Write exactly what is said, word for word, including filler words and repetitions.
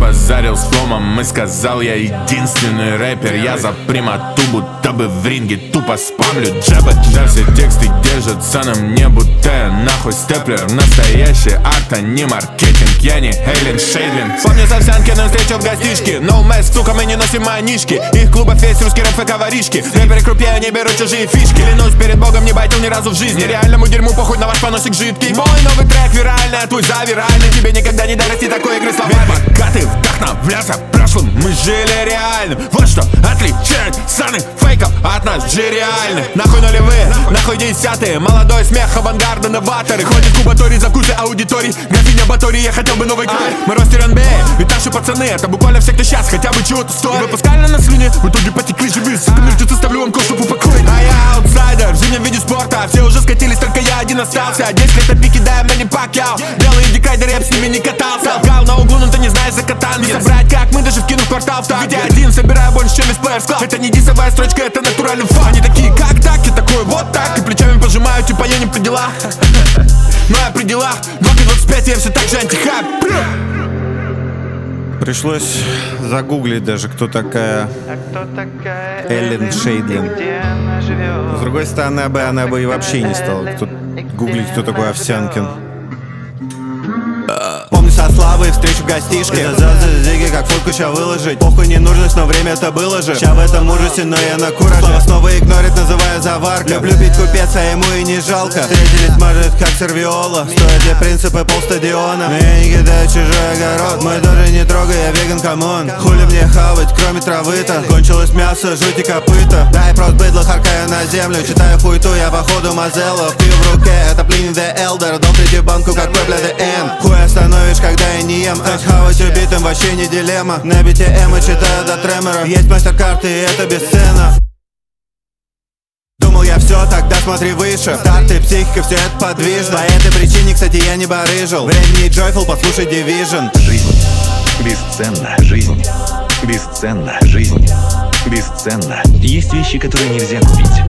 базарил с фломом и сказал: я единственный рэпер. Я за прямоту, будто бы в ринге тупо спамлю джебы. Да все тексты держатся на мне, будто я нахуй степлер. Настоящий арт, а не маркетинг. Я не Эйлин Шейдлин. Помню с Овсянкиным встречу в гостишке. No mask, сука, мы не носим манишки. Их клубов есть русский рэп и коваришки. Рэперы крупнее, не берут чужие фишки. Клянусь перед богом, не байтил ни разу в жизни. Реальному дерьму похуй на ваш поносик жидкий. Мой новый трек виральный, а твой завиральный. Тебе никогда не дорасти такой игры словами. Пока ты вдохновлялся прошлым, мы жили реальным. Вот что отличает саных фейков от нас же реальных. Нахуй нулевые, нахуй десятые. Молодой смех, авангарда, новаторы. Ходит кубаторий за вкусы аудиторий. Графиня Баторий, я хотел бы новый край. Мы ростер эн би эй, ведь наши пацаны это буквально все, кто сейчас хотя бы чего-то стоит. Выпускали на слюне, в итоге потекли живые. Сука, мертвецы, ставлю вам кол, чтоб упокоить. А я аутсайдер, жизнь в виде спорта. Все уже скатились, только я один остался. Десять лет на пике, дай мне не пакял. Белые дикайдеры, я б с ними не катался. Алкал на углу, но ты не знаешь за катан. Не собрать, как мы, даже вкинув квартал в так. Ведь я один собираю больше, чем из плеер склад. Это не дисовая строчка, это натуральный фан. Они такие, как так, и такой, вот так. И плечами пожимаю, типа я не при делах. Но я при делах. двадцать двадцать пять, я все так же антихайп. Пришлось загуглить даже, кто такая Эйлин Шейдлин. С другой стороны, она бы и вообще не стала кто гуглить, кто такой Овсянкин. Помню со Славой встречу в гостишке. Зиги, как фотку ща выложить. Похуй не нужность, но время это было же. Ща в этом ужасе, но я на кураже. Снова снова игнорит, называя заварка. Люблю пить купец, а ему и не жалко. Встретились, может, как сервиола. Стоят для принципа полстадиона. Но я не кидаю чужой огород. Мой тоже не трогай, я веган, камон. Хули мне хавать, кроме травы-то. Кончилось мясо, жуть и копыта. Дай просто быдло, харкаю на землю. Читаю хуйту, я походу Мазелло. Пью в руке, это Pliny the Elder. Дал третью банку, как Пепля the End. Хуй остановишь, когда я не ем. Стать хавать убитым вообще не дилемма. На бите эмо читаю до тремора. Есть мастер-карты, и это бесценно. Думал я все, тогда смотри выше. Старты, психика, все это подвижно. По этой причине, кстати, я не барыжил. Времени Joyful, послушай Division. Жизнь бесценна, жизнь бесценна, жизнь бесценна. Есть вещи, которые нельзя купить.